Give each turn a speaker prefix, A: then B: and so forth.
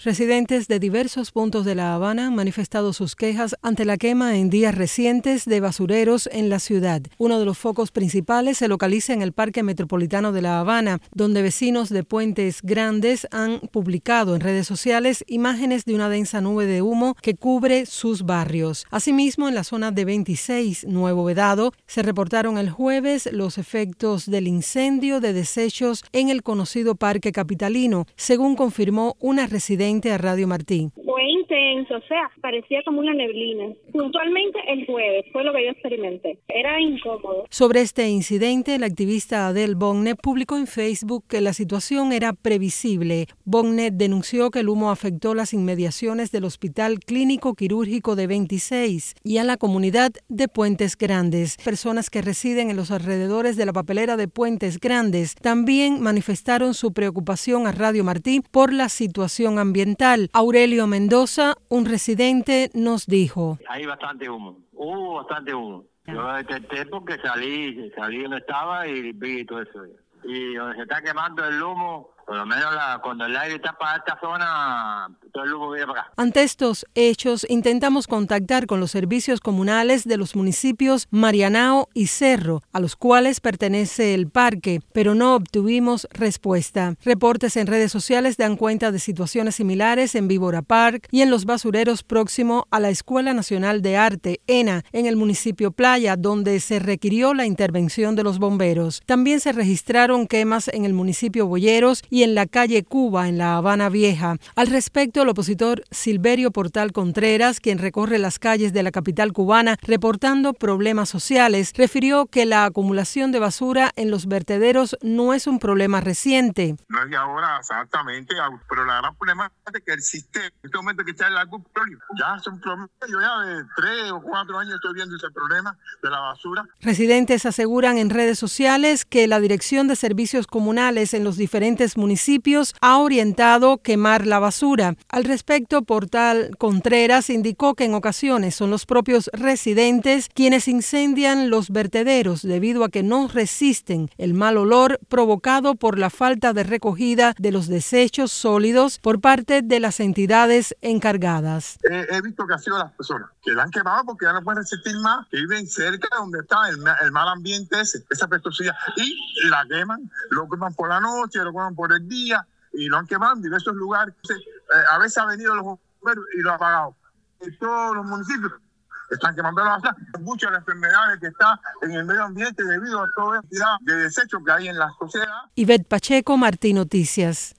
A: Residentes de diversos puntos de La Habana han manifestado sus quejas ante la quema en días recientes de basureros en la ciudad. Uno de los focos principales se localiza en el Parque Metropolitano de La Habana, donde vecinos de Puentes Grandes han publicado en redes sociales imágenes de una densa nube de humo que cubre sus barrios. Asimismo, en la zona de 26, Nuevo Vedado, se reportaron el jueves los efectos del incendio de desechos en el conocido Parque Capitalino, según confirmó una residente a Radio Martí.
B: Fue intenso, o sea, parecía como una neblina. Puntualmente el jueves fue lo que yo experimenté. Era incómodo.
A: Sobre este incidente, la activista Adele Bonnet publicó en Facebook que la situación era previsible. Bonnet denunció que el humo afectó las inmediaciones del Hospital Clínico Quirúrgico de 26 y a la comunidad de Puentes Grandes. Personas que residen en los alrededores de la papelera de Puentes Grandes también manifestaron su preocupación a Radio Martí por la situación ambiental. Aurelio Mendoza, un residente, nos dijo:
C: hay bastante humo, hubo bastante humo. Yo detecté porque salí donde estaba y vi todo eso. Y donde se está quemando el humo, por lo menos cuando el aire está para esta zona, todo el humo viene para acá.
A: Ante estos hechos, intentamos contactar con los servicios comunales de los municipios Marianao y Cerro, a los cuales pertenece el parque, pero no obtuvimos respuesta. Reportes en redes sociales dan cuenta de situaciones similares en Víbora Park y en los basureros próximo a la Escuela Nacional de Arte, ENA, en el municipio Playa, donde se requirió la intervención de los bomberos. También se registraron quemas en el municipio Boyeros y en la calle Cuba, en La Habana Vieja. Al respecto, el opositor Silverio Portal Contreras, quien recorre las calles de la capital cubana reportando problemas sociales, refirió que la acumulación de basura en los vertederos no es un problema reciente.
D: No es de ahora exactamente, pero la gran problema es que existe en este momento que está el lago petróleo. Ya es un problema, yo ya de 3 o 4 años estoy viendo ese problema de la basura.
A: Residentes aseguran en redes sociales que la Dirección de Servicios Comunales en los diferentes municipios ha orientado quemar la basura. Al respecto, Portal Contreras indicó que en ocasiones son los propios residentes quienes incendian los vertederos debido a que no resisten el mal olor provocado por la falta de recogida de los desechos sólidos por parte de las entidades encargadas.
D: He visto que ha sido las personas que la han quemado porque ya no pueden resistir más, que viven cerca de donde está el mal ambiente esa pestosidad, y la queman, lo queman por la noche, lo queman por el día, y lo han quemado en diversos lugares. A veces han venido los bomberos y lo han apagado. En todos los municipios están quemando la basura. Muchas de las enfermedades que están en el medio ambiente debido a toda la cantidad de desechos que hay en la sociedad.
A: Ivette Pacheco, Martí Noticias.